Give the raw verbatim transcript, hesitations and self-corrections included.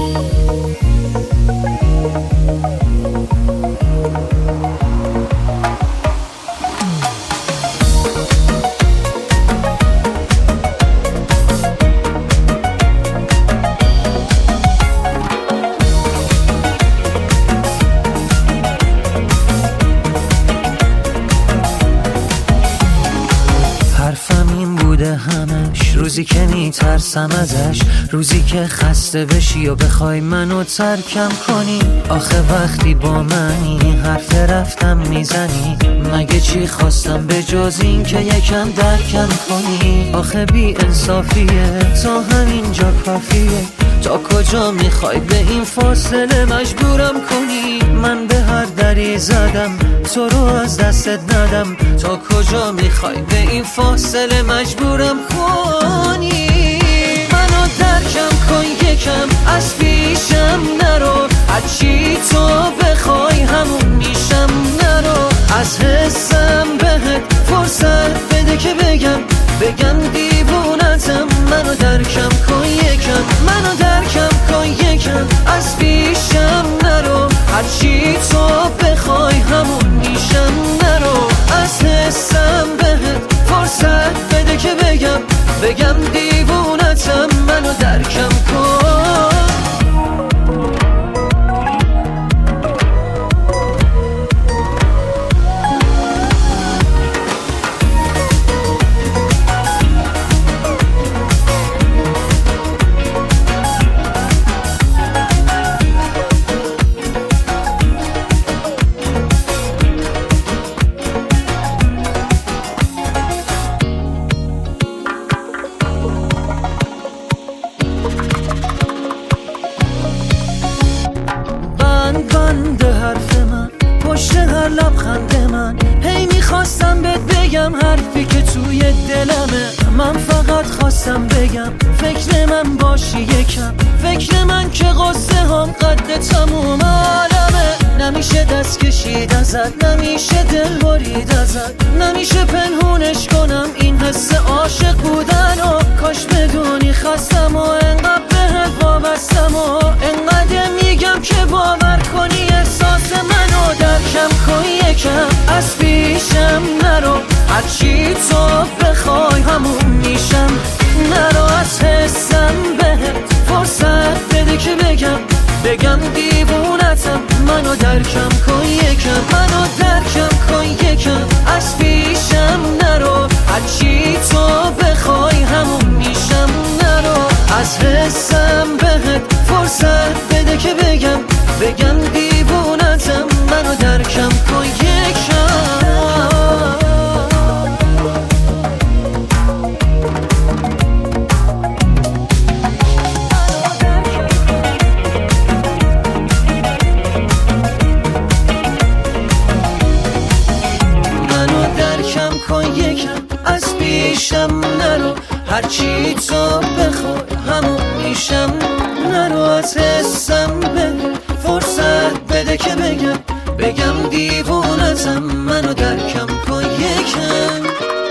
همش روزی که میترسم ازش، روزی که خسته بشی و بخوای منو ترکم کنی. آخه وقتی با منی حرف رفتم میزنی، مگه چی خواستم به جز این که یکم درکم کنی؟ آخه بی انصافیه تا همینجا کافیه، تا کجا میخوای به این فاصله مجبورم کنی؟ من به هر دری زدم تو رو از دستت ندم، تا کجا میخوای به این فاصله مجبورم کنی؟ منو درکم کن یکم، از پیشم نرو، هرچی تو بخوای همون میشم. نرو از حسم بهت فرصت بده که بگم بگم دیوونتم. منو درکم کن یکم، منو درکم کن یکم، از پیشم نرو، هرچی تو بخوای همون میشم. نرو از حسم بهت فرصت بده که بگم بگم دیوونتم. منو درکم کن. بند حرف من پشت هر لبخند من، هی میخواستم بهت بگم حرفی که توی دلمه. من فقط خواستم بگم فکر من باشی یکم، فکر من که قصه هم قد تموم عالمه. نمیشه دست کشید ازت، نمیشه دل برید ازت، نمیشه پنهونش کنم این حس عاشق بودن. و کاش بدونی خستم و انقدر بهت وابستم و انقدر میگم که باور کنی احساس منو. درکم کن یکم، از پیشم نرو، هرچی تو بخوای همون میشم. نرو از حسم بهت فرصت بده که بگم بگم دیوونتم. منو درکم کن یکم، منو درکم کن یکم، از پیشم نرو، هرچی تو بخوای همون میشم. نرو از حسم بهت فرصت بده که بگم بگم دیوونتم. منو درکم کن یکم. کن یکم، از پیشم نرو، هرچی تو بخوای همون میشم. نرو از حسم به فرصت بده که بگم بگم دیوونتم. منو درکم کن یکم.